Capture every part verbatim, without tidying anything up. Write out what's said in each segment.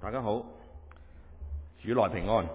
大家好，主內平安。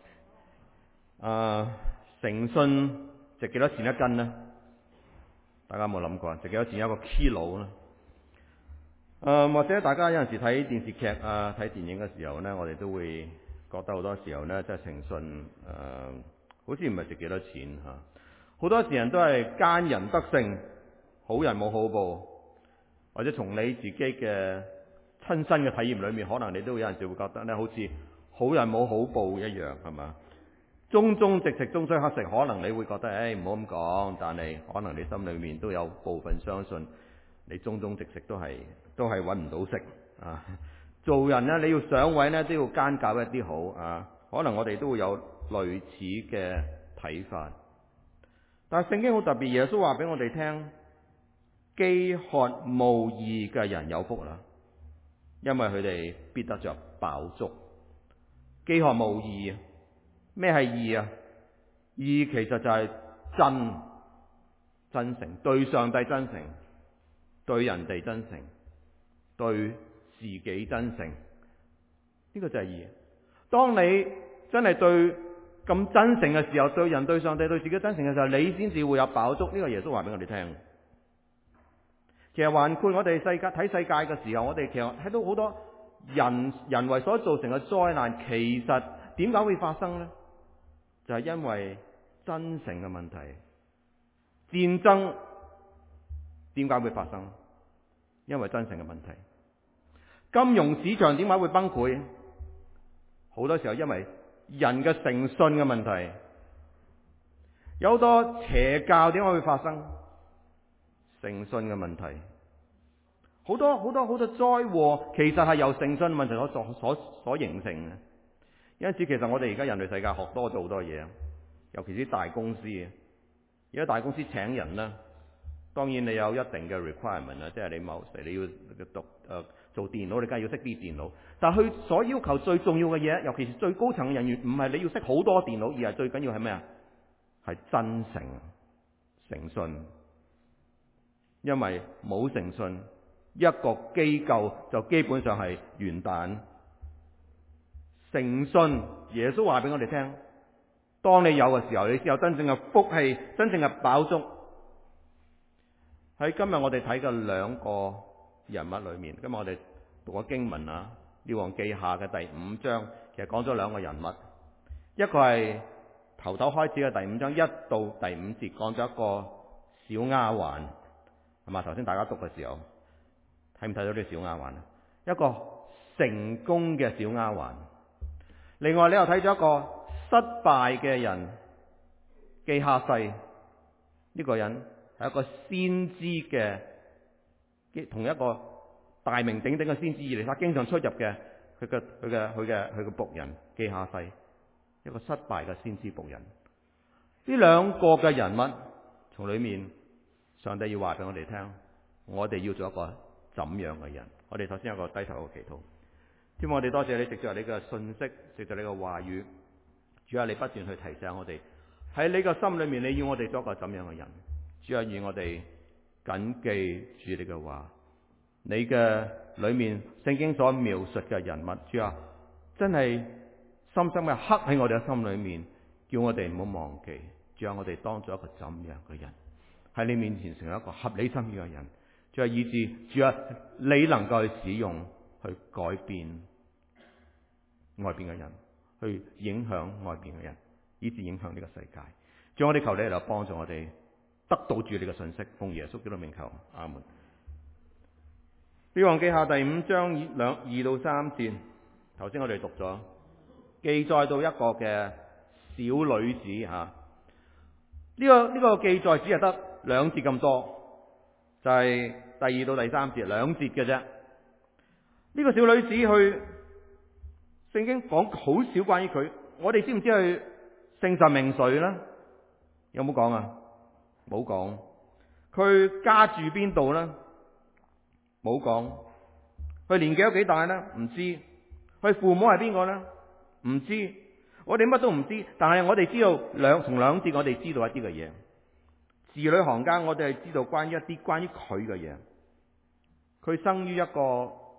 啊，誠信值幾多錢一斤呢？大家有冇諗過？值幾多錢一個 kilo 呢？啊，或者大家有陣時睇電視劇啊、睇電影嘅時候呢，我哋都會覺得好多時候呢，即係誠信誒、啊，好似唔係值幾多錢嚇。好多時人都係奸人得勝，好人冇好報，或者從你自己嘅親身嘅體驗裏面，可能你都有陣時會覺得咧，好似好人冇好報一樣，係嘛？忠忠直直，終須乞食。可能你會覺得，誒唔好咁講，但係可能你心裏面都有部分相信，你忠忠直直都係都係揾唔到食啊！做人呢，你要上位呢，都要奸狡一啲好啊！可能我哋都會有類似嘅睇法，但係聖經好特別，耶穌話俾我哋聽，飢渴慕義嘅人有福啦。因為佢哋必得着飽足。飢渴慕義，咩係義啊？義其實就係真真誠，對上帝真誠，對人哋真誠，對自己真誠，呢個就係義。當你真係對咁真誠嘅時候，對人、對上帝、對自己真誠嘅時候，你先至會有飽足。呢個耶穌話俾我哋聽。其實環顧我哋世界睇世界嘅時候，我哋其實睇到好多人人為所造成嘅災難，其實點解會發生呢？就係因為真誠嘅問題。戰爭點解會發生？因為真誠嘅問題。金融市場點解會崩潰？好多時候因為人嘅誠信嘅問題。有好多邪教點解會發生？誠信嘅問題。好多好多好多災禍，其實係由誠信問題所所所所形成嘅。因此，其實我哋而家人類世界學多咗好多嘢，尤其是大公司。而家大公司請人啦，當然你有一定嘅 requirement 啦，即係你某時你要讀誒、呃、做電腦，你梗係要識啲電腦。但係佢所要求最重要嘅嘢，尤其是最高層嘅人員，唔係你要識好多電腦，而係最緊要係咩啊？係真誠、誠信。因為冇誠信，一個機構就基本上係完蛋。誠信，耶穌話俾我哋聽，當你有嘅時候，你先有真正嘅福氣，真正嘅飽足。喺今日我哋睇嘅兩個人物裏面，今日我哋讀過經文啊，《列王記下》嘅第五章，其實講咗兩個人物，一個係頭頭開始嘅第五章一到第五節，講咗一個小丫鬟。係嘛？頭先大家讀嘅時候，睇唔睇到呢個小丫鬟啊？一個成功嘅小丫鬟。另外，你又睇咗一個失敗嘅人，基哈西。呢個人係一個先知嘅，同一個大名鼎鼎嘅先知以利沙經常出入嘅，佢嘅佢嘅佢嘅佢嘅僕人基哈西，一個失敗嘅先知僕人。呢兩個嘅人物，從裏面。上帝要話俾我哋聽，我哋要做一個怎樣嘅人？我哋首先有個低頭嘅祈禱。希望我哋多謝你，藉著你嘅信息，藉著你嘅話語，主啊，你不斷去提醒我哋喺你嘅心裏面，你要我哋做一個怎樣嘅人？主啊，願我哋謹記住你嘅話，你嘅裏面聖經所描述嘅人物，主啊，真係深深嘅刻喺我哋嘅心裏面，叫我哋唔好忘記。主啊，我哋當做一個怎樣嘅人？喺你面前成為一個合理心意嘅人，主啊，以致主啊，你能夠去使用去改變外邊嘅人，去影響外邊嘅人，以致影響呢個世界。主啊，我哋求你嚟幫助我哋得到住你嘅信息，奉耶穌基督名求，阿門。列王記下第五章兩二到三節，頭先我哋讀咗，記載到一個嘅小女子吓，呢、這個呢、這個記載只係得兩節咁多，就係、是、第二到第三節兩節嘅啫。呢、這個小女子去聖經講好少關於佢，我哋知唔知佢姓甚名誰呢？有冇講啊？冇講。佢家住邊度呢？冇講。佢年紀有幾大呢？唔知。佢父母係邊個呢？唔知。我哋乜都唔知，但係我哋知道兩從兩節我哋知道一啲嘅嘢。字裏行間，我哋係知道關於一啲關於佢嘅嘢。佢生於一個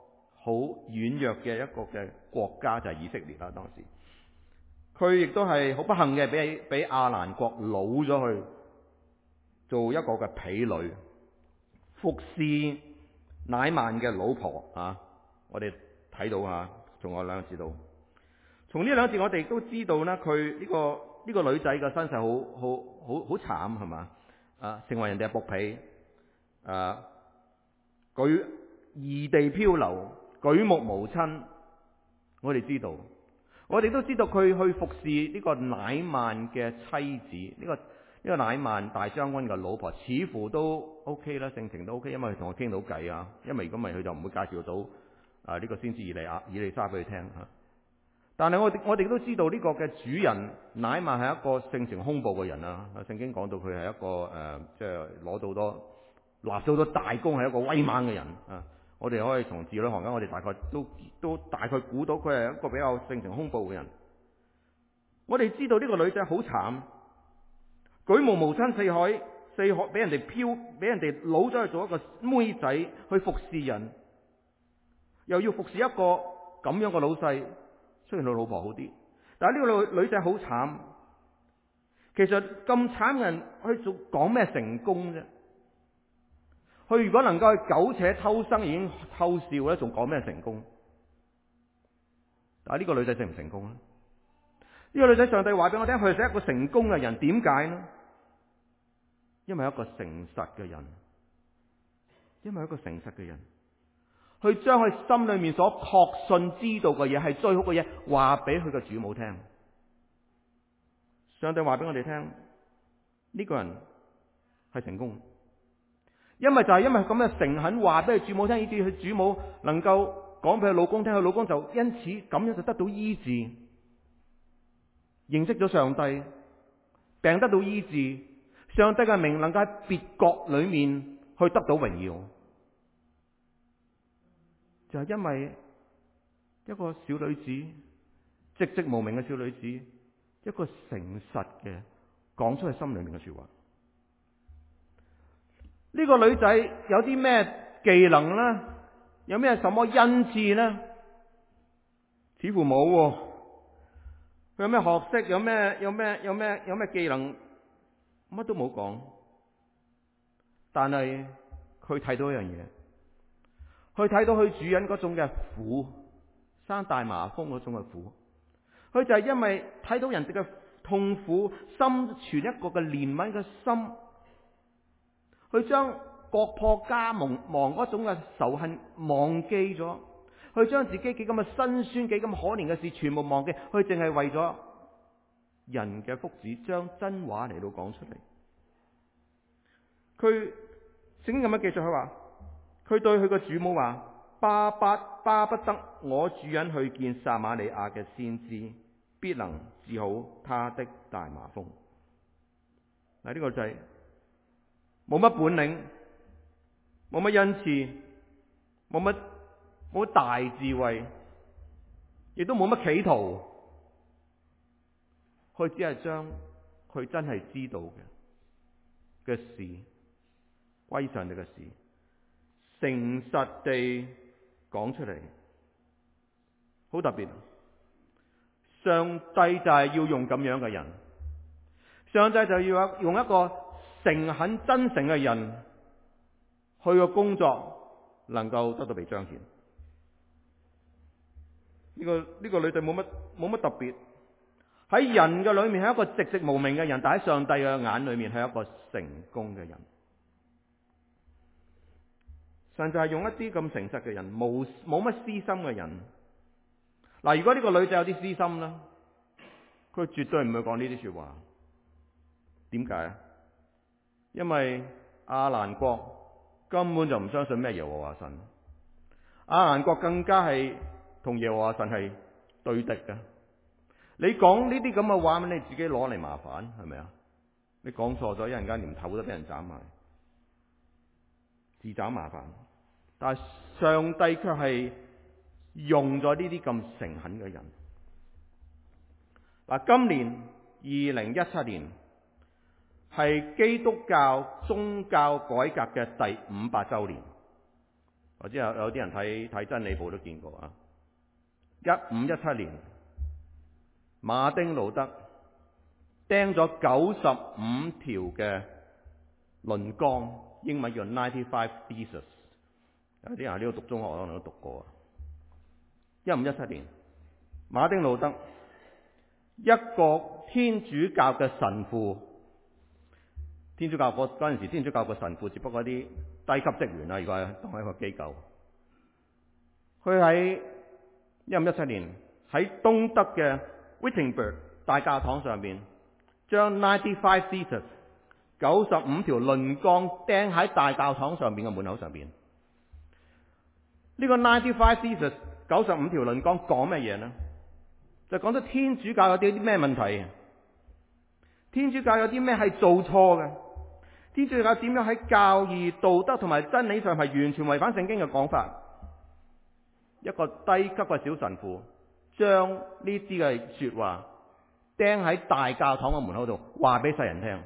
好軟弱嘅一個嘅國家，就係以色列啦。當時佢亦都係好不幸嘅，俾俾亞蘭國擄咗去做一個嘅婢女，服侍乃曼嘅老婆啊。我哋睇到啊，從我兩個字度，從呢兩個字我哋都知道呢，佢呢個呢個女仔嘅身世好好好好慘，係嘛啊？成為人哋嘅僕婢啊，舉異地漂流，舉目無親。我哋知道，我哋都知道佢去服侍呢個乃曼嘅妻子，呢個呢個乃曼大將軍嘅老婆，似乎都 OK 啦，性情都 OK，因為佢同我傾到偈啊。因為如果唔係，佢就唔會介紹到啊呢個先知以利亞以利沙俾佢聽吓。但係我哋我哋都知道呢個嘅主人乃曼係一個性情兇暴嘅人啊。聖經講到佢係一個誒，即係攞到多立咗好多大功，係一個威猛嘅人啊。我哋可以從字裏行間，我哋大概都都大概估到佢係一個比較性情兇暴嘅人。我哋知道呢個女仔好慘，舉目無親，四海四海俾人哋漂，俾人哋擄咗去做一個妹仔去服侍人，又要服侍一個咁樣嘅老細。雖然佢老婆好啲，但係呢個女女仔好慘。其實咁慘嘅人去做講咩成功啫？佢如果能夠去苟且偷生，已經偷笑咧，仲講咩成功？但係呢個女仔成唔成功咧？呢個女仔，上帝話俾我聽，佢係一個成功嘅人。點解呢？因為一個誠實嘅人，因為一個誠實嘅人，去將佢心裏面所確信知道嘅嘢，係最好嘅嘢，話俾佢嘅主母聽。上帝話俾我哋聽，呢個人係成功，因為就係因為咁嘅誠懇話俾佢主母聽，以至佢主母能夠講俾佢老公聽，佢老公就因此咁樣就得到醫治，認識咗上帝，病得到醫治，上帝嘅名能夠喺別國裏面去得到榮耀。就係因為一個小女子，寂寂無名嘅小女子，一個誠實嘅講出佢心裏面嘅說話。呢個女仔有啲咩技能呢？有咩什麼恩賜呢？似乎冇喎。佢有咩學識？有咩有咩有咩有咩技能？乜都冇講。但係佢睇到一樣嘢。佢睇到佢主人嗰種嘅苦，生大麻風嗰種嘅苦，佢就係因為睇到人哋嘅痛苦，心存一個嘅憐憫嘅心，佢將國破家亡亡嗰種嘅仇恨忘記咗，佢將自己幾咁嘅辛酸、幾咁可憐嘅事全部忘記，佢淨係為咗人嘅福祉，將真話嚟到講出嚟。佢聖經咁樣記載，佢話。佢對佢個主母話：巴不巴不得我主人去見撒瑪利亞嘅先知，必能治好他的大麻風。嗱，呢個就係冇乜本領，冇乜恩賜，冇乜冇大智慧，亦都冇乜企圖。佢只係將佢真係知道嘅嘅事，歸上帝嘅事，誠實地講出嚟，好特別。上帝就係要用咁樣嘅人，上帝就要用一個誠懇真誠嘅人，去個工作能夠得到被彰顯。呢個呢個女仔冇乜冇乜特別，喺人嘅裏面係一個寂寂無名嘅人，但喺上帝嘅眼裏面係一個成功嘅人。上帝係用一啲咁誠實嘅人，冇冇乜私心嘅人。嗱，如果呢個女仔有啲私心啦，佢絕對唔會講呢啲說話。點解啊？因為亞蘭國根本就唔相信咩耶和華神，亞蘭國更加係同耶和華神係對敵嘅。你講呢啲咁嘅話，你自己攞嚟麻煩，係咪啊？你講錯咗，一陣間連頭都俾人斬埋，自找麻煩。但係上帝卻係用咗呢啲咁誠懇嘅人。嗱，今年二零一七年係基督教宗教改革嘅第五百周年。 或者有有啲人睇睇真理報都見過啊。一五一七年，馬丁路德釘咗九十五條嘅論綱，英文叫 ninety-five theses。有啲人喺呢度讀中學可能都讀過。一五一七年，馬丁路德一個天主教嘅神父，天主教嗰嗰陣時，天主教嘅神父只不過啲低級職員啦，如果係當係一個機構。佢喺一五一七年喺東德嘅 Wittenberg 大教堂上邊，將 ninety-five theses 九十五條論綱釘喺大教堂上邊嘅門口上邊。呢個 ninety-five theses 九十五條論綱講咩嘢呢？就講到天主教有啲啲咩問題，天主教有啲咩係做錯嘅，天主教點樣喺教義、道德同埋真理上係完全違反聖經嘅講法。一個低級嘅小神父將呢啲嘅說話釘喺大教堂嘅門口度，話俾世人聽。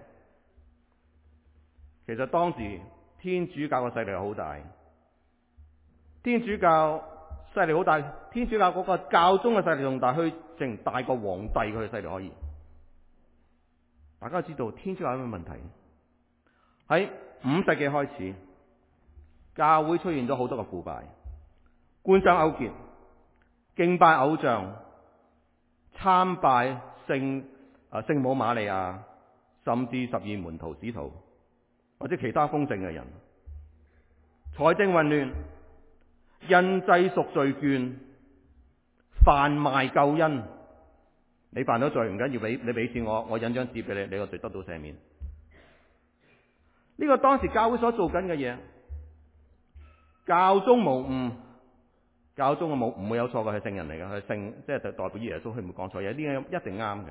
其實當時天主教嘅勢力係好大，天主教勢力好大，天主教嗰個教宗嘅勢力仲大，去成大過皇帝佢嘅勢力可以。大家知道天主教有咩問題？喺五世紀開始，教會出現咗好多嘅腐敗。官商勾結、敬拜偶像、參拜聖啊聖母瑪利亞，甚至十二門徒使徒或者其他封聖嘅人，財政混亂、印製贖罪券、販賣救恩。你犯咗罪唔緊要，俾你俾錢我，我印張紙俾你，你個罪得到赦免。呢個當時教會所做緊嘅嘢，教宗無誤。教宗嘅冇唔會有錯嘅，係聖人嚟嘅，係聖，即係代表耶穌，佢唔會講錯嘢，呢啲一定啱嘅。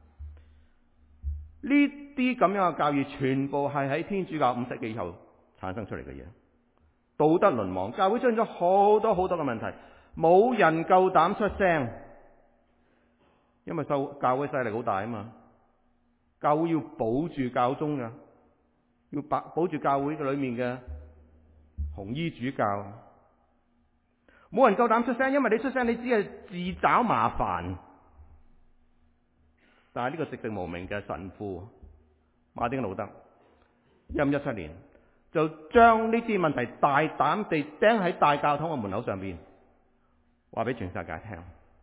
呢啲咁樣嘅教義，全部係喺天主教五世紀以後產生出嚟嘅嘢。道德淪亡，教會出現咗好多好多嘅問題，冇人夠膽出聲，因為受教會勢力好大啊嘛。教會要保住教宗嘅，要保保住教會嘅裏面嘅紅衣主教。冇人夠膽出聲，因為你出聲，你只係自找麻煩。但係呢個籍籍無名嘅神父馬丁路德，一五一七年就將呢啲問題大膽地釘喺大教堂嘅門口上邊，話俾全世界聽。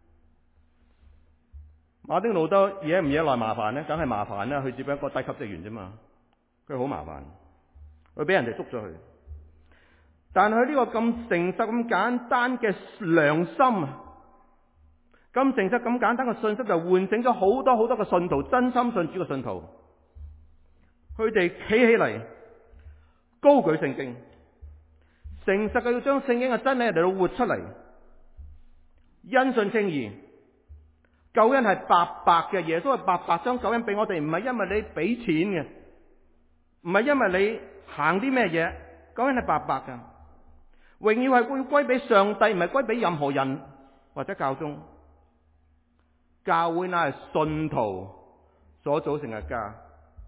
馬丁路德惹唔惹來麻煩呢？梗係麻煩啦，佢只不過一個低級職員啫嘛，佢好麻煩，佢俾人哋捉咗佢。但係佢呢個咁誠實、咁簡單嘅良心，咁誠實、咁簡單嘅信息，就喚醒咗好多好多嘅信徒，真心信主嘅信徒。佢哋企起嚟，高舉聖經，誠實嘅要將聖經嘅真理嚟到活出嚟。因信稱義，救恩係白白嘅，耶穌係白白將救恩俾我哋，唔係因為你俾錢嘅，唔係因為你行啲咩嘢，救恩係白白嘅。榮耀係會歸俾上帝，唔係歸俾任何人或者教宗。教會乃係信徒所組成嘅家。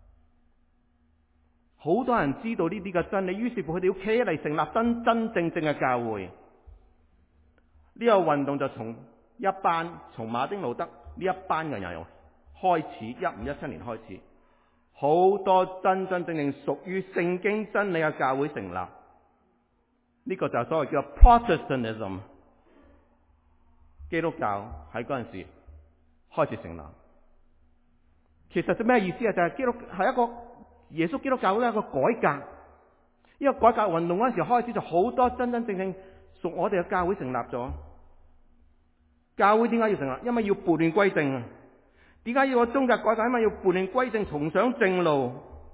好多人知道呢啲嘅真理，於是乎佢哋要企起嚟成立真真正正嘅教會。呢個運動就從一班從馬丁路德呢一班嘅人開始，一五一七年開始，好多真真正正屬於聖經真理嘅教會成立。呢個就係所謂叫 Protestantism， 基督教喺嗰陣時開始成立。其實係咩意思啊？就係基督係一個耶穌基督教會一個改革。呢個改革運動嗰陣時開始，就好多真真正正屬我哋嘅教會成立咗。教會點解要成立？因為要撥亂歸正啊！點解要個宗教改革？因為要撥亂歸正，重上正路。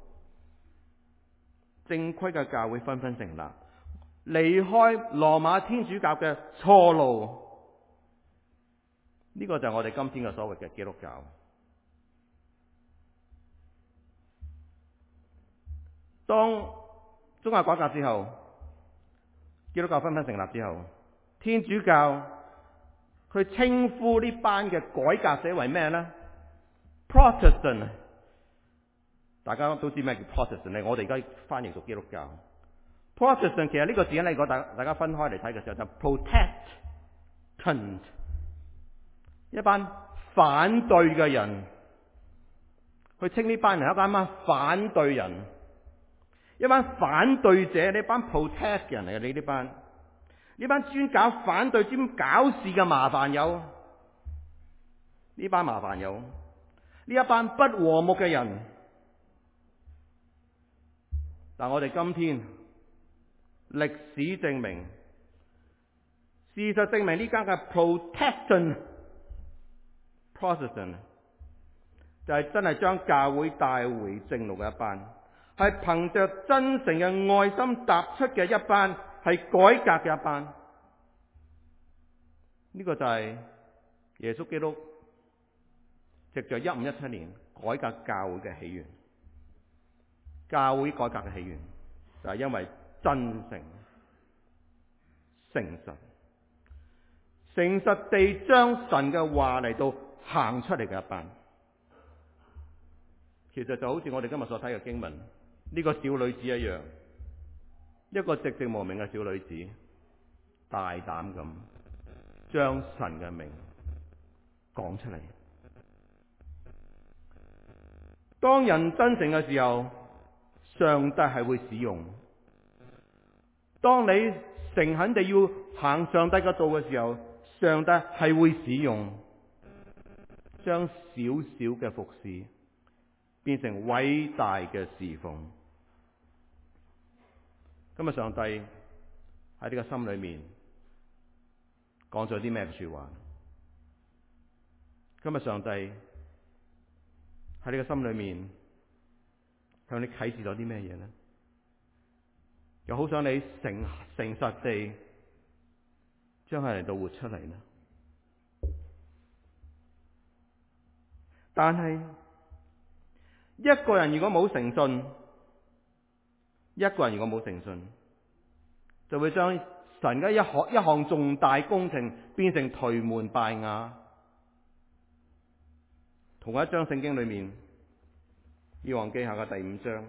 正規嘅教會紛紛成立，離開羅馬天主教嘅錯路。呢個就係我哋今天嘅所謂嘅基督教。當宗教改革之後，基督教紛紛成立之後，天主教佢稱呼呢班嘅改革者為咩呢？ Protestant。 大家都知咩叫 Protestant， 我哋而家翻譯做基督教。 Protestant 其實呢個字咧，如果大大家分開嚟睇嘅時候，就 Protestant， 一班反對嘅人，去稱呢班人一班乜反對人，一班反對者，呢班 protest 嘅人嚟嘅，你呢班呢班專搞反對、專搞事嘅麻煩友，呢班麻煩友，呢一班不和睦嘅人。但我哋今天歷史證明，事實證明呢間嘅 Protestant Protestant 就係真係將教會帶回正路嘅一班，係憑着真誠嘅愛心踏出嘅一班，係改革嘅一班。呢、這個就係耶穌基督藉着一五一七年改革教會嘅起源。教會改革嘅起源就係因為真誠、誠實、誠實地將神嘅話嚟到行出嚟嘅一班。其實就好似我哋今日所睇嘅經文，呢、這個小女子一樣，一個寂寂無名嘅小女子，大膽咁將神嘅名講出嚟。當人真誠嘅時候，上帝係會使用。當你誠懇地要行上帝嘅道嘅時候，上帝係會使用，將小小嘅服侍變成偉大嘅侍奉。今日上帝喺呢個心裏面講咗啲咩說話？今日上帝喺呢個心裏面向你啟示咗啲咩嘢呢？又好想你誠誠實地將佢嚟到活出嚟呢？但係一個人如果冇誠信，一個人如果冇誠信，就會將神嘅一項一項重大工程變成頹垣敗瓦。同一章聖經裏面，以王記下嘅第五章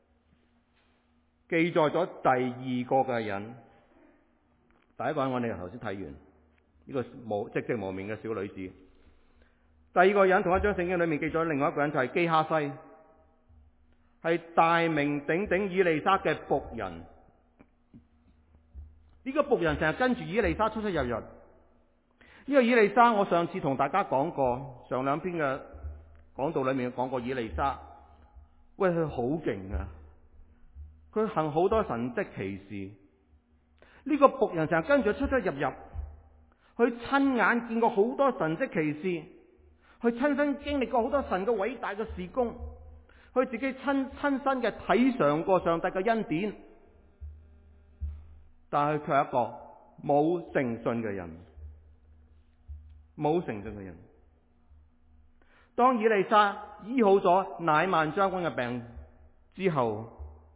記載咗第二個嘅人。第一個人我哋頭先睇完呢、這個無寂寂無名嘅小女子。第二個人同一章聖經裏面記載另外一個人就係基哈西，係大名鼎鼎以利沙嘅僕人。呢、這個僕人成日跟住以利沙出出入入。呢、這個以利沙我上次同大家講過，上兩篇嘅講道裏面講過以利沙。喂，佢好勁啊！佢行好多神蹟奇事。呢、這個僕人成日跟住出出入入，佢親眼見過好多神蹟奇事，佢親身經歷過好多神嘅偉大嘅事工，佢自己親親身嘅體嘗過上帝嘅恩典。但係佢係一個冇誠信嘅人，冇誠信嘅人。當以利沙醫好咗乃縵將軍嘅病之後，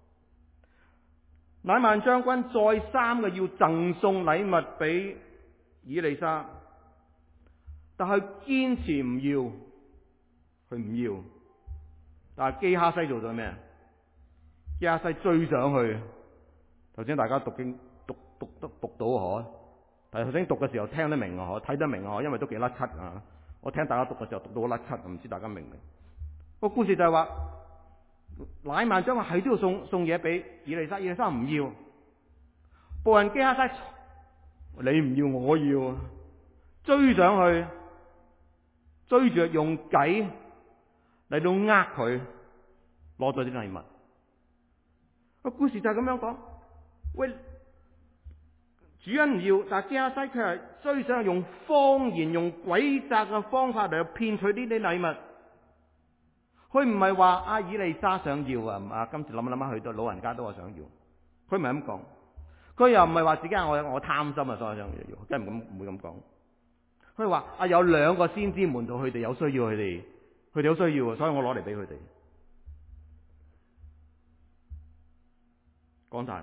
乃縵將軍再三嘅要贈送禮物俾以利沙，但係堅持唔要，佢唔要。但係基哈西做咗咩？基哈西追上去。頭先大家讀經讀讀得讀，讀到嗬，但係頭先讀嘅時候聽得明啊，嗬，睇得明啊，因為都幾甩咳啊。我聽大家讀嘅時候讀到甩咳，唔知大家明唔明？個故事就係話，乃縵將軍係都要送送嘢俾以利沙，以利沙唔要。僕人基哈西，你唔要我要，追上去，追住用計嚟到呃佢，攞咗啲禮物。個故事就係咁樣講。喂，主人唔要，但係基哈西佢係追上去用謊言、用詭詐嘅方法嚟到騙取呢啲禮物。佢唔係話阿以利沙想要啊，啊今次諗一諗下去到老人家都話想要。佢唔係咁講，佢又唔係話自己係我我貪心啊，所以想要，梗係唔咁唔會咁講。佢話啊有兩個先知門徒，佢哋有需要，佢哋佢哋有需要啊，所以我攞嚟俾佢哋。講大話。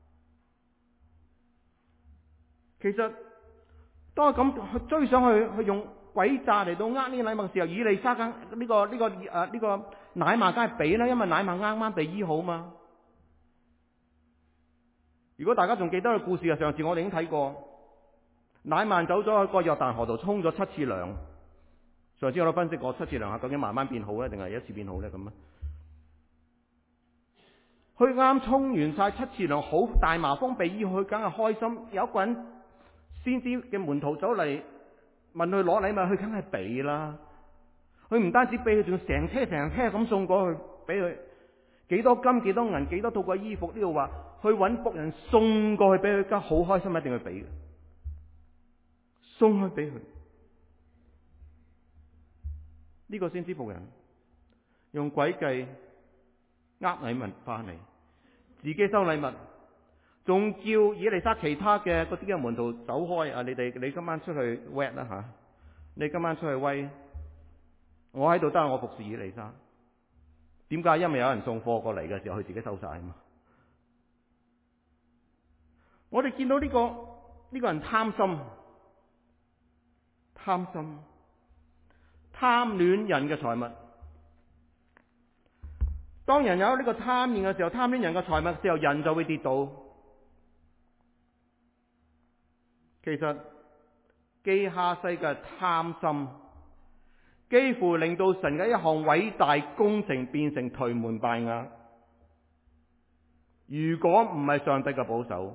其實當佢咁去追上去，去用詭詐嚟到呃呢啲禮物嘅時候，以利沙梗呢個呢、這個誒呢、啊這個乃縵梗係俾啦，因為乃縵啱啱被醫好嘛。 如果大家仲記得個故事啊，上次我哋已經睇過，乃縵走咗去個約旦河度沖咗七次涼。上次我都分析過七次涼係究竟慢慢變好咧，定係一次變好咧咁啊？佢啱沖完晒七次涼，好大麻風鼻醫，佢梗係開心。有一個人先知嘅門徒走嚟問佢攞禮物，佢梗係俾啦。佢唔單止俾佢，仲成車成車咁送過去俾佢。幾多金幾多銀幾多套個衣服，呢度話去揾僕人送過去俾佢，家好開心，一定去俾嘅，送去俾佢。呢個先知僕人用詭計呃禮物翻嚟，自己收禮物，仲叫以利沙其他嘅嗰啲嘅門徒走開啊！你哋你今晚出去 wet 啦吓，你今晚出去威，我喺度得，我服侍以利沙。點解？因為有人送貨過嚟嘅時候，佢自己收晒啊嘛。我哋見到呢個呢個人貪心，貪心，貪戀人嘅財物。當人有呢個貪念嘅時候，貪戀人嘅財物嘅時候，人就會跌倒。其實基哈西嘅貪心，幾乎令到神嘅一項偉大工程變成頹垣敗瓦。如果唔係上帝嘅保守，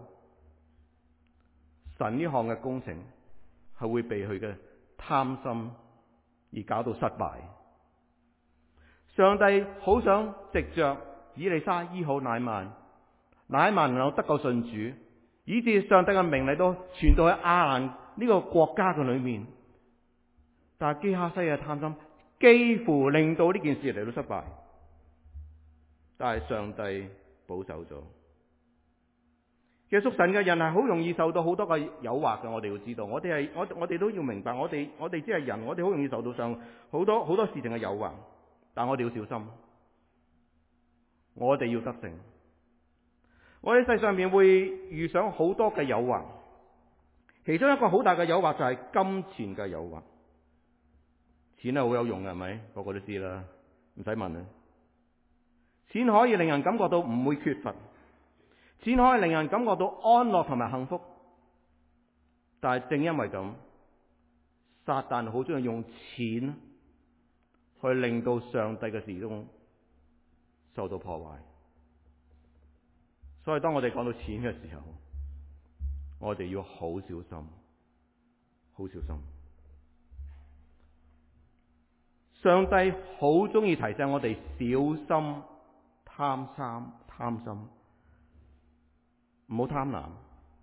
神呢項嘅工程係會被佢嘅貪心而搞到失敗。上帝好想藉着以利沙醫好乃縵，乃縵能夠得救信主，以致上帝嘅名嚟到傳到去亞蘭呢個國家嘅裏面。但係基哈西嘅貪心幾乎令到呢件事嚟到失敗，但係上帝保守咗。其實屬神嘅人係好容易受到好多嘅誘惑嘅，我哋要知道，我哋係我我哋都要明白，我哋我哋只係人，我哋好容易受到上好多好多事情嘅誘惑，但我哋要小心，我哋要得勝。我哋世上面會遇上好多嘅誘惑，其中一個好大嘅誘惑就係金錢嘅誘惑。錢係好有用嘅，係咪？個個都知啦，唔使問啦。錢可以令人感覺到唔會缺乏，錢可以令人感覺到安樂同埋幸福。但係正因為咁，撒旦好中意用錢去令到上帝嘅事工受到破壞。所以當我哋講到錢嘅時候，我哋要好小心，好小心。上帝好中意提醒我哋小心貪心，貪心，唔好貪婪。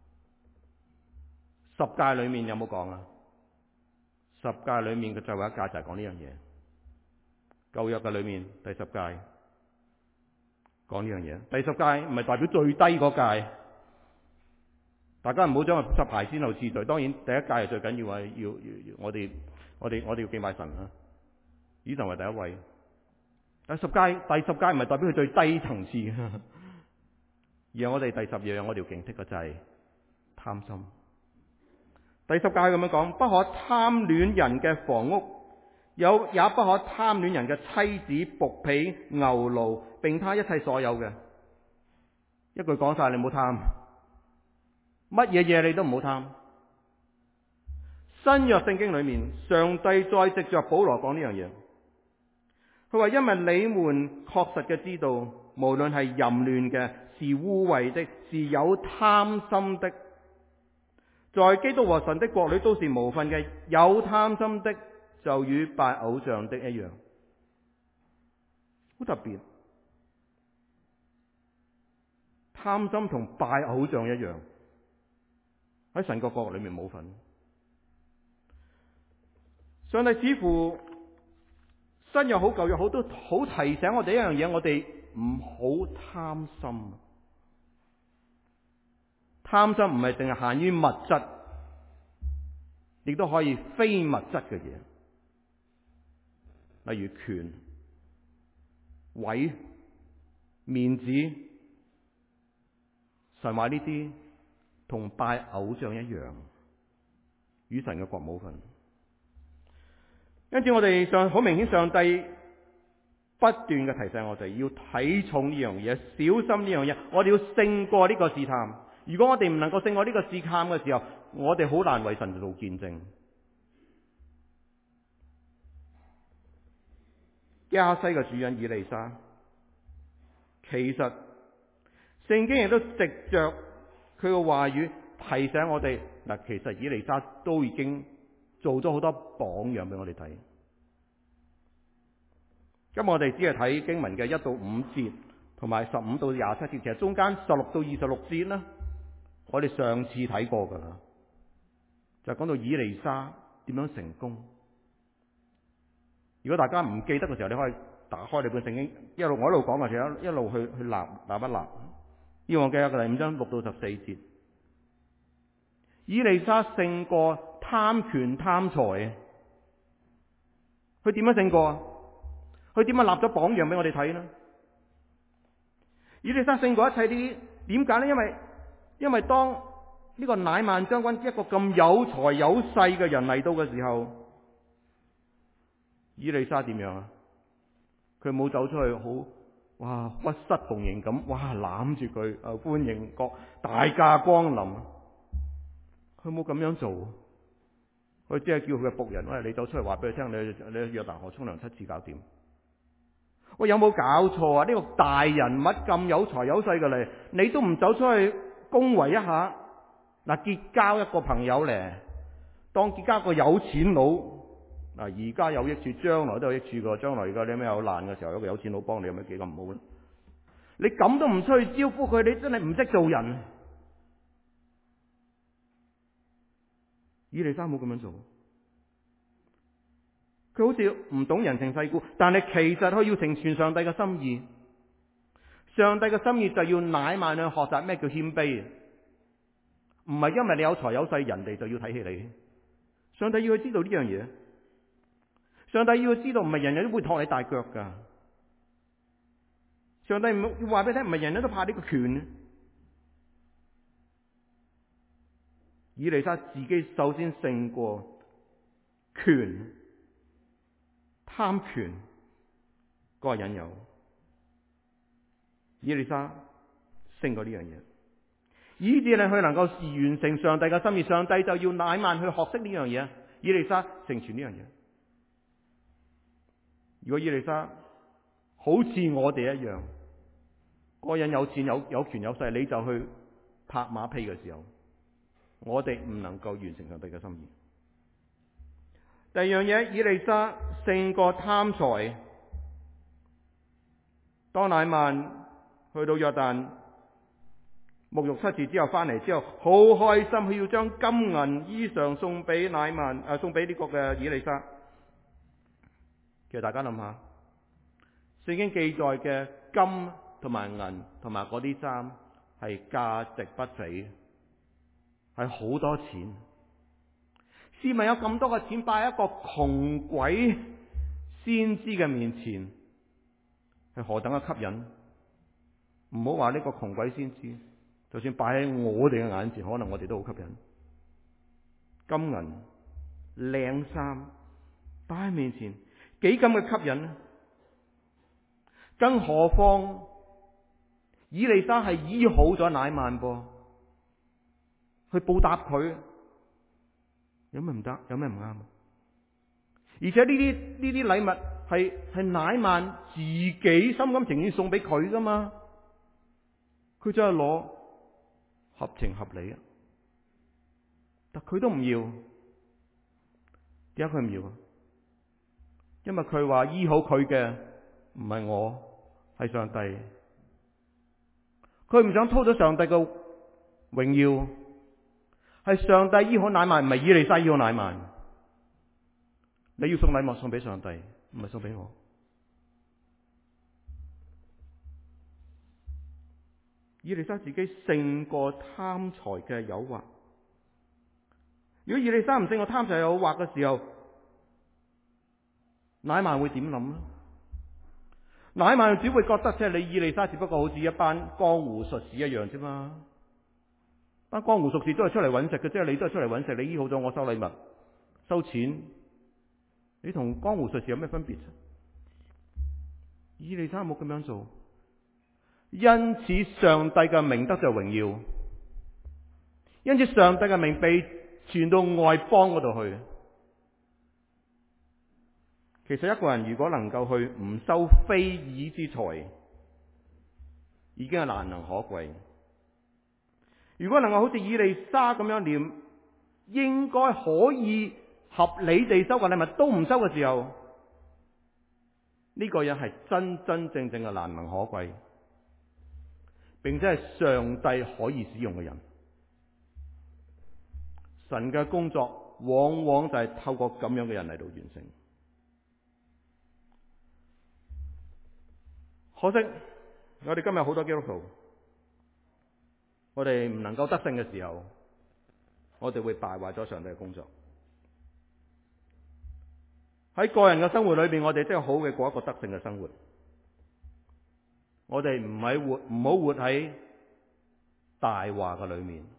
十誡裏面有冇講啊？十誡裏面嘅最後一誡就係講呢樣嘢。舊約嘅裏面第十誡講呢樣嘢。第十誡唔係代表最低嗰誡，大家唔好將佢十排先後次序。當然第一誡係最緊要啊，要要要我哋我哋我哋要敬拜神啊。以神為第一位。第十誡第十誡唔係代表佢最低層次，而係我哋第十樣我哋要警惕嘅就係貪心。第十誡咁樣講，不可貪戀人嘅房屋，有也不可貪戀人嘅妻子、僕婢、牛驢，並他一切所有嘅。一句講晒，你唔好貪，乜嘢嘢你都唔好貪。新約聖經裏面，上帝再藉着保羅講呢樣嘢。佢話：因為你們確實嘅知道，無論係淫亂嘅，是污穢的，是有貪心的，在基督和神的國裏都是無分嘅。有貪心的，就與拜偶像的一樣。好特別，貪心同拜偶像一樣，喺神嘅國裏面冇份。上帝似乎新約好舊約好都好提醒我哋一樣嘢，我哋唔好貪心。貪心唔係淨係限於物質，亦都可以非物質嘅嘢，例如權、位、面子。神話呢啲同拜偶像一樣，與神嘅國冇份。因此我哋上好明顯，上帝不斷嘅提醒我哋要睇重呢樣嘢，小心呢樣嘢。我哋要勝過呢個試探。 如果我哋唔能夠勝過呢個試探嘅時候，我哋好難為神做見證。迦西嘅主人以利沙，其實聖經亦都藉着佢嘅話語提醒我哋，嗱，其實以利沙都已經做咗好多榜樣俾我哋睇。咁我哋只係睇經文嘅一到五節，同埋十五到廿七節，其實中間十六到二十六節啦，我哋上次睇過噶啦，就講到以利沙點樣成功。如果大家唔記得嘅時候，你可以打開你本聖經，一路我一路講，或者一路去去立立一立。要我記得嘅第五章六到十四節，以利沙勝過貪權貪財，佢點樣勝過啊？佢點樣立咗榜樣俾我哋睇呢？以利沙勝過一切啲，點解呢？因為因為當呢個乃縵將軍一個咁有財有勢嘅人嚟到嘅時候，以利沙點樣啊？佢冇走出去好哇屈膝同迎咁，哇攬住佢啊歡迎國大駕光臨，佢冇咁樣做。佢只係叫佢嘅僕人，喂，你走出嚟話俾佢聽，你你去約旦河沖涼七次搞掂。喂，有冇搞錯啊？呢個大人物咁有財有勢嘅嚟，你都唔走出去恭維一下？嗱，結交一個朋友咧，當結交個有錢佬，嗱，而家有益處，將來都有益處噶。將來而家你有咩有難嘅時候，有個有錢佬幫你，有咩幾咁唔好咧？你咁都唔出去招呼佢，你真係唔識做人。以利沙冇咁樣做，佢好似唔懂人情世故，但係其實佢要成全上帝嘅心意。上帝嘅心意就要乃縵去學習咩叫謙卑，唔係因為你有財有勢，人哋就要睇起你。上帝要佢知道呢樣嘢，上帝要佢知道唔係人人都會托你大腳噶。上帝唔要話俾你聽，唔係人人都怕呢個權。以利沙自己首先勝過權、貪權嗰個引誘。以利沙勝過呢樣嘢，以至你佢能夠完成上帝嘅心意，上帝就要乃縵去學識呢樣嘢。以利沙成全呢樣嘢。如果以利沙好似我哋一樣，嗰個人有錢有有權有勢，你就去拍馬屁嘅時候，我哋唔能夠完成上帝嘅心意。第二樣嘢，以利沙勝過貪財。當乃縵去到約旦沐浴七次之後翻嚟之後，好開心，佢要將金銀衣裳送俾乃縵，誒送俾呢個嘅以利沙。其實大家諗下，聖經記載嘅金同埋銀同埋嗰啲衫係價值不菲，係好多錢。試問有咁多嘅錢擺喺一個窮鬼先知嘅面前，係何等嘅吸引？唔好話呢個窮鬼先知，就算擺喺我哋嘅眼前，可能我哋都好吸引。金銀靚衫擺喺面前，幾咁嘅吸引呢？更何況以利沙係醫好咗乃縵噃，去報答佢，有咩唔得？有咩唔啱？而且呢啲呢啲禮物係係乃縵自己心甘情願送俾佢噶嘛，佢真係攞，合情合理啊！但佢都唔要，點解佢唔要啊？因為佢話醫好佢嘅唔係我，係上帝。佢唔想偷咗上帝嘅榮耀，係上帝醫好乃縵，唔係以利沙醫好乃縵。你要送禮物送俾上帝，唔係送俾我。以利沙自己勝過貪財嘅誘惑。如果以利沙唔勝過貪財誘惑嘅時候，乃縵會點諗呢？乃縵只會覺得即係你以利沙只不過好似一班江湖術士一樣啫嘛。班江湖術士都係出嚟揾食嘅，即係你都係出嚟揾食，你醫好咗我收禮物收錢，你同江湖術士有咩分別？以利沙冇咁樣做，因此上帝嘅名得就榮耀。 因此上帝嘅名被傳到外邦嗰度去。其實一個人如果能夠去唔收非議之財，已經係難能可貴。如果能夠好似以利沙咁樣，連應該可以合理地收嘅禮物都唔收嘅時候，呢、這個人係真真正正嘅難能可貴，並且係上帝可以使用嘅人。神嘅工作往往就係透過咁樣嘅人嚟到完成。可惜我哋今日好多基督徒，我哋唔能夠得勝嘅時候，我哋會敗壞咗上帝嘅工作。喺個人嘅生活裏邊，我哋真係好嘅過一個得勝嘅生活。我哋唔係活，唔好活喺大話嘅裏面。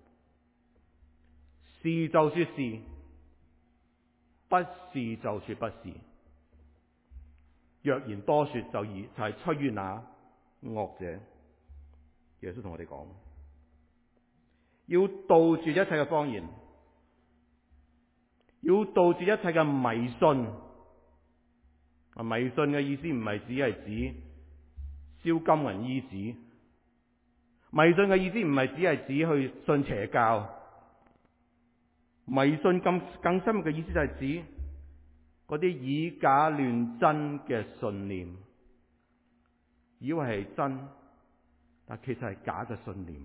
是就說是，不是就說不是。若然多說就以就係出於那惡者。耶穌同我哋講，要杜絕一切嘅謊言，要杜絕一切嘅迷信。啊，迷信嘅意思唔係只係指燒金銀衣紙，迷信嘅意思唔係只係指去信邪教。迷信更更深嘅意思就係指嗰啲以假亂真嘅信念，以為係真，但其實係假嘅信念。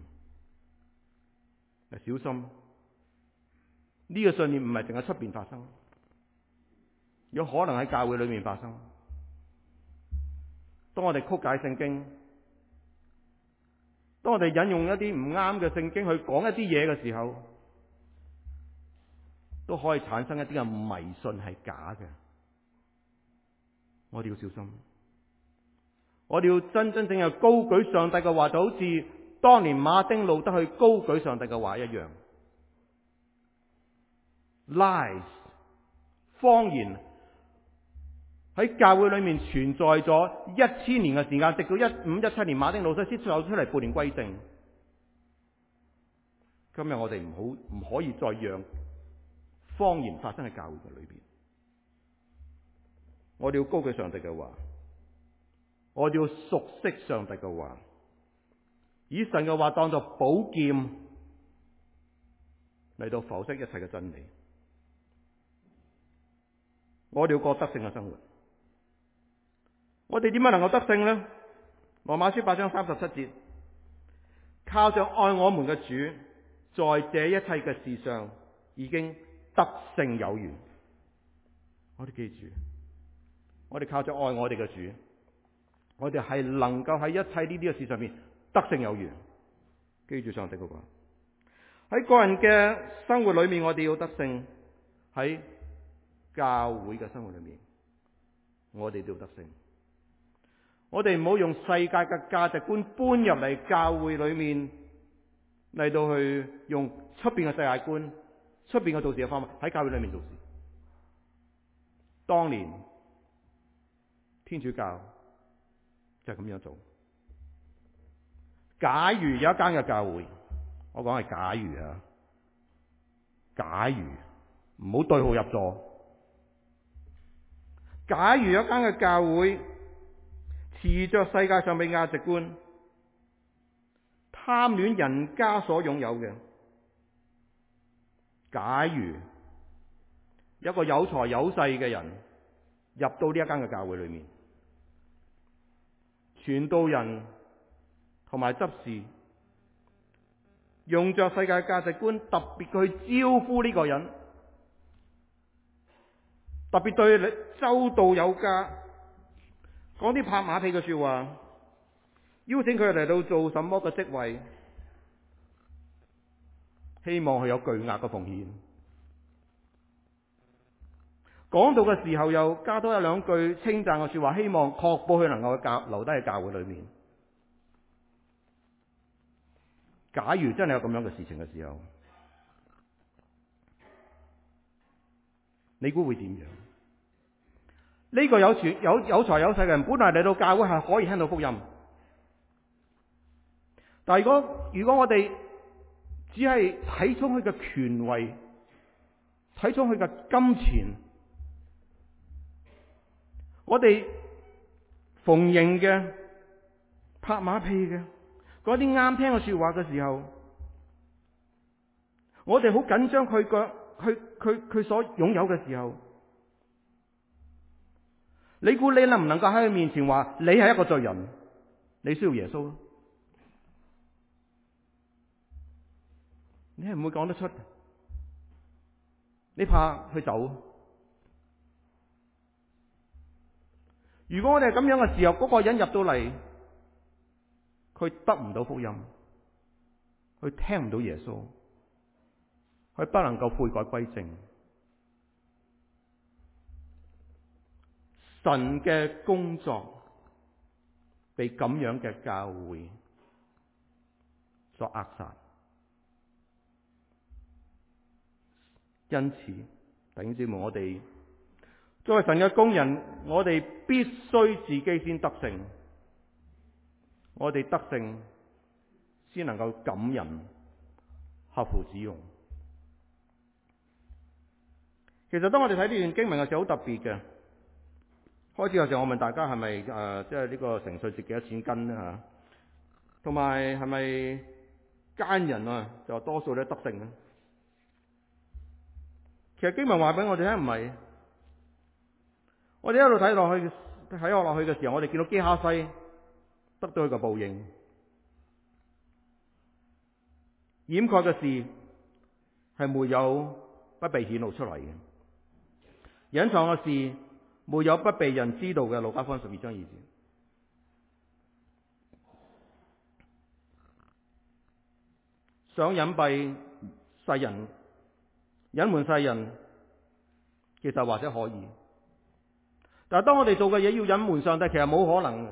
小心，呢個信念唔係淨係出邊發生，有可能喺教會裏面發生。當我哋曲解聖經，當我哋引用一啲唔啱嘅聖經去講一啲嘢嘅時候，都可以產生一啲嘅迷信係假嘅。我哋要小心，我哋要真真正正高舉上帝嘅話，就好似當年馬丁路德去高舉上帝嘅話一樣。Lies， 謊言喺教會裏面存在咗一千年嘅時間，直到一五一七年馬丁路德先走出嚟撥亂歸正。今日我哋唔好唔可以再讓謊言發生喺教會嘅裏邊。我哋要高舉上帝嘅話，我哋要熟悉上帝嘅話，以神嘅話當作寶劍嚟到剖析一切嘅真理。我哋要過得勝嘅生活。我哋點樣能夠得勝呢？羅馬書八章三十七節，靠着愛我們嘅主，在這一切嘅事上已經得勝有餘。我哋記住，我哋靠着愛我哋嘅主，我哋係能夠喺一切呢啲嘅事上面得勝有餘。記住上帝嗰個喺個人嘅生活裏面，我哋要得勝；喺教會嘅生活裏面，我哋都要得勝。我哋唔好用世界嘅價值觀搬入嚟教會裏面，嚟到去用出邊嘅世界觀、出邊嘅做事嘅方法喺教會裏面做事。當年天主教就係咁樣做。假如有一間嘅教會，我講係假如啊，假如唔好對號入座。假如有一間嘅教會持着世界上嘅價值觀，貪戀人家所擁有嘅，假如有一個有財有勢嘅人入到呢一間嘅教會裏面，傳道人同埋執事用着世界價值觀，特別去招呼呢個人，特別對你周到有加，講啲拍馬屁嘅說話，邀請佢嚟到做什麼嘅職位，希望佢有巨額嘅奉獻。講到嘅時候又加多一兩句稱讚嘅說話，希望確保佢能夠教留低喺教會裏面。假如真係有咁樣嘅事情嘅時候，你估會點樣？呢個有權有有財有勢嘅人，本來嚟到教會係可以聽到福音，但係如果如果我哋只係睇重佢嘅權位，睇重佢嘅金錢。我哋逢迎嘅、拍馬屁嘅、嗰啲啱聽嘅說話嘅時候，我哋好緊張佢個佢佢佢所擁有嘅時候，你估你能唔能夠喺佢面前話你係一個罪人，你需要耶穌？你係唔會講得出，你怕佢走。如果我哋係咁樣嘅時候，嗰個人入到嚟，佢得唔到福音，佢聽唔到耶穌，佢不能夠悔改歸正。神嘅工作被咁樣嘅教會所扼殺。因此，弟兄姊妹，我哋作為神嘅工人，我哋必須自己先得勝，我哋得勝先能夠感人，合乎使用。其實當我哋睇呢段經文嘅時候，好特別嘅。開始嘅時候，我問大家係咪誒，即係呢個成歲值幾多錢斤咧嚇？同埋係咪奸人啊？就多數都得勝咧。其實經文話俾我哋聽唔係。我哋一路睇落去，睇落落去嘅時候，我哋見到基哈西得到佢嘅報應，掩蓋嘅事係沒有不被顯露出嚟嘅，隱藏嘅事沒有不被人知道嘅。路加福音十二章二節，想隱蔽世人、隱瞞世人，其實或者可以。但係當我哋做嘅嘢要隱瞞上帝，其實冇可能。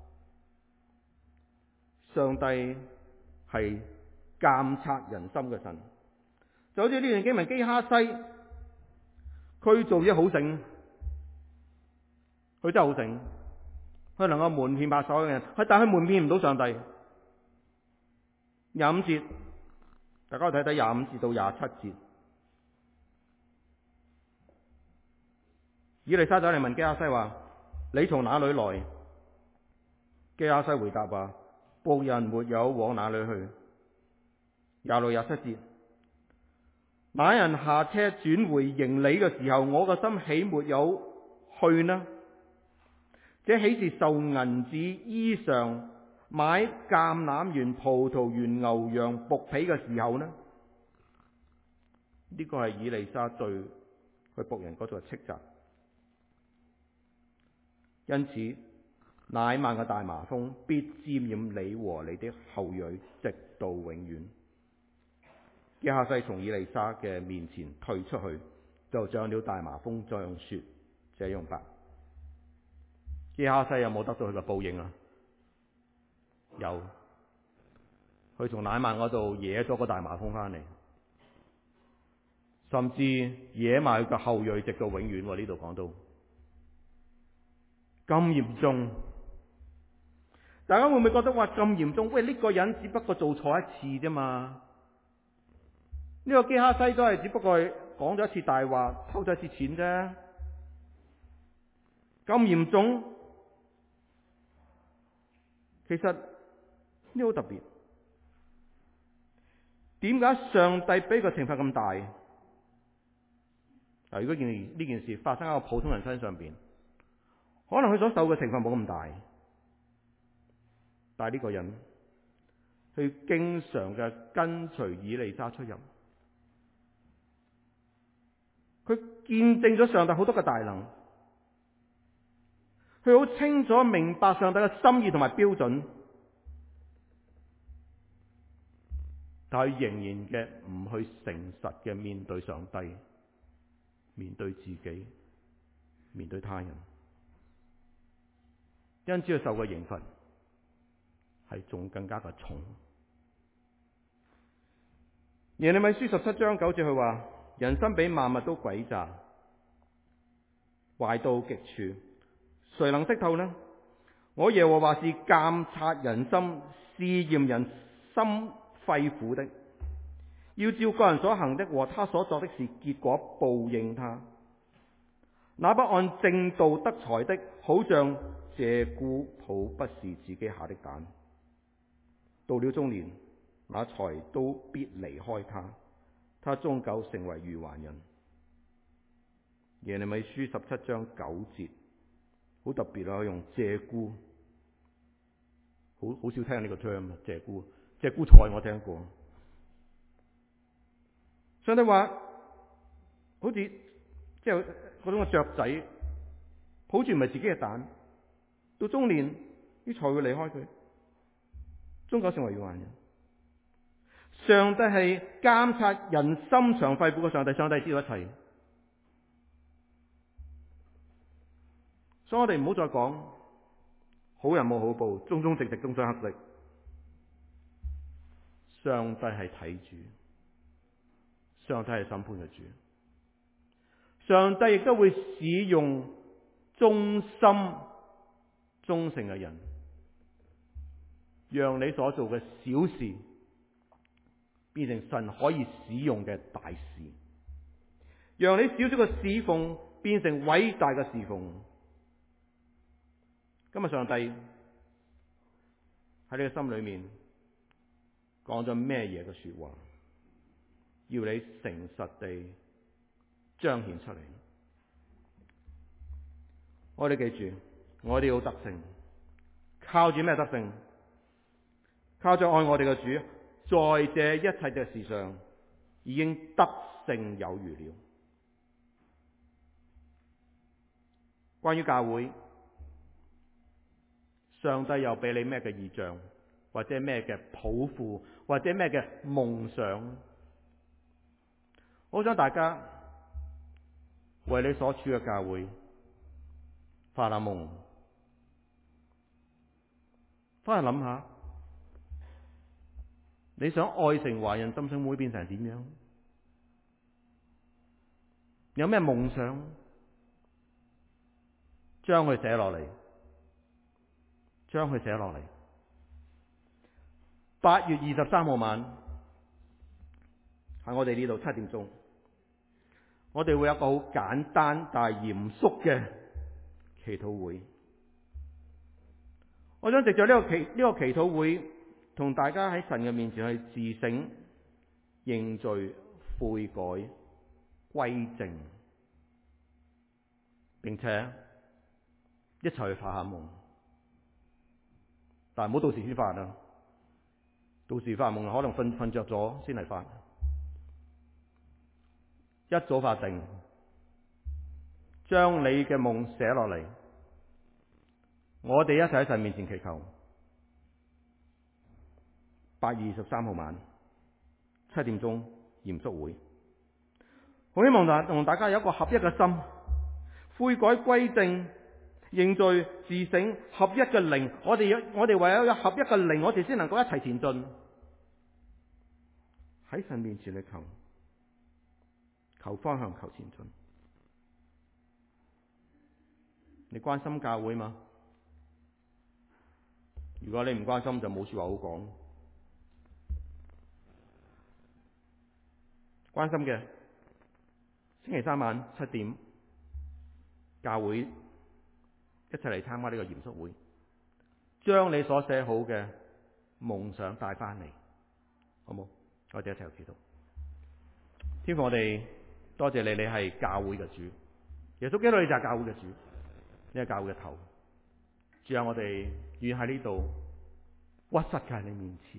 上帝係監察人心嘅神，就好似呢段經文，基哈西佢做嘢好醒，佢真係好醒，佢能夠瞞騙百所有人，但係佢瞞騙唔到上帝。廿五節，大家睇睇廿五節到廿七節。以利沙走嚟問基哈西話：你從哪裏來？基哈西回答話：僕人沒有往哪裏去。廿六、廿七節，那人下車轉回迎你嘅時候，我個心豈沒有去呢？這豈是受銀子、衣裳、買橄欖園、葡萄園、牛羊、僕婢嘅時候呢？呢、這個係以利沙對佢僕人嗰度嘅斥責。因此，乃縵嘅大麻風必沾染你和你的後裔，直到永遠。基哈西從以利沙嘅面前退出去，就長了大麻風，這樣說，這樣辦。基哈西有冇得到佢嘅報應啊？有，佢從乃縵嗰度惹咗個大麻風翻嚟，甚至惹埋佢嘅後裔，直到永遠。呢度講到咁嚴重，大家會唔會覺得話咁嚴重？喂，呢個人只不過做錯一次啫嘛，呢個基哈西都係只不過係講咗一次大話，偷咗一次錢啫，咁嚴重？其實呢好特別，點解上帝俾個懲罰咁大？嗱，如果件呢件事發生喺個普通人身上邊，可能佢所受嘅懲罰冇咁大，但係呢個人，佢經常嘅跟隨以利沙出入，佢見證咗上帝好多嘅大能，佢好清楚明白上帝嘅心意同埋標準，但係仍然嘅唔去誠實嘅面對上帝，面對自己，面對他人。因此佢受嘅刑罰係仲更加嘅重。耶利米書十七章九節佢話：人心比萬物都詭詐，壞到極處，誰能識透呢？我耶和華是監察人心、試驗人心肺腑的。 要照個人所行的和他所作的事結果報應他。那不按正道得財的，好像鷓鴣抱不是自己下的蛋，到了中年，那財都必離開他，他終究成為愚頑人。耶利米書十七章九節，好特別啊！用鷓鴣，好好少聽呢個 term 啊，鷓鴣，鷓鴣菜我聽過。上帝話，好似即係嗰種嘅雀仔，抱住唔係自己嘅蛋，到中年啲財會離開佢，終究成為愚頑人。上帝係監察人心腸肺腑嘅上帝，上帝知道一切。所以我哋唔好再講好人冇好報，忠忠直直，終將黑色。上帝係睇住，上帝係審判嘅主，上帝亦都會使用忠心忠誠嘅人，讓你所做嘅小事變成神可以使用嘅大事，讓你少少嘅侍奉變成偉大嘅侍奉。今日上帝喺你嘅心裏面講咗咩嘢嘅說話，要你誠實地彰顯出嚟。我哋記住，我哋要得勝，靠住咩得勝？靠住愛我哋嘅主，在這一切嘅事上已經得勝有餘了。關於教會，上帝又俾你咩嘅異象，或者咩嘅抱負，或者咩嘅夢想？我想大家為你所處嘅教會發下夢，翻去諗下，你想愛城華人浸信會變成點樣？有咩夢想？將佢寫落嚟。將佢寫落嚟。八月二十三號晚喺我哋呢度七點鐘，我哋會有一個好簡單但係嚴肅嘅祈禱會。我想藉著呢個祈呢個祈禱會，同大家喺神嘅面前去自省、認罪、悔改、歸正，並且一齊去發下夢。但係唔好到時先發啊！到時發夢可能瞓瞓着咗先嚟發，一早發定，將你嘅夢寫落嚟，我哋一齊喺神面前祈求。八月二十三號晚七點鐘嚴肅會，好希望大同大家有一個合一嘅心，悔改歸正。認罪自省，合一嘅靈，我哋我哋唯有有合一嘅靈，我哋先能夠一齊前進。喺神面前嚟求，求方向，求前進。你關心教會嗎？如果你唔關心，就冇說話好講。關心嘅，星期三晚七點，教會。一齊嚟參加呢個嚴肅會，將你所寫好嘅夢想帶翻嚟，好冇？我哋一齊祈禱。天父，我哋多謝你，你係教會嘅主，耶穌基督你就係教會嘅主，你係教會嘅頭。主啊，我哋願喺呢度屈膝喺你面前，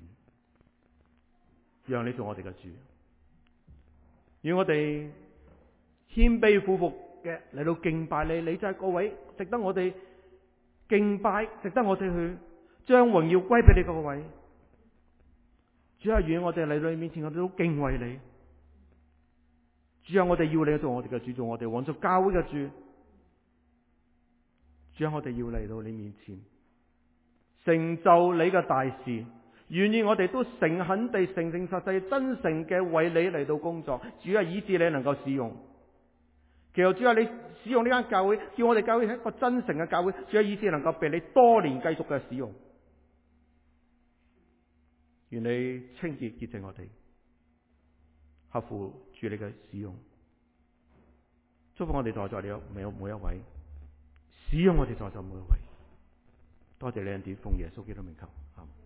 讓你做我哋嘅主，願我哋謙卑俯伏嘅嚟到敬拜你，你就係嗰位值得我哋敬拜，值得我哋去將榮耀歸俾你嗰位。主啊，願我哋嚟到你面前，我哋都敬畏你。主啊，我哋要你做我哋嘅主，做我哋往做教會嘅主。主啊，我哋要嚟到你面前，成就你嘅大事。願意我哋都誠懇地、誠誠實實、真誠嘅為你嚟到工作。主啊，以致你能夠使用。其實主啊，你使用呢間教會，叫我哋教會係一個真誠嘅教會，主啊，以致能夠被你多年繼續嘅使用。願你清潔潔淨我哋， 合乎住你嘅使用。祝福我哋在座你有每有每一位，使用我哋在座每一位。多謝你恩典，奉耶穌基督名求。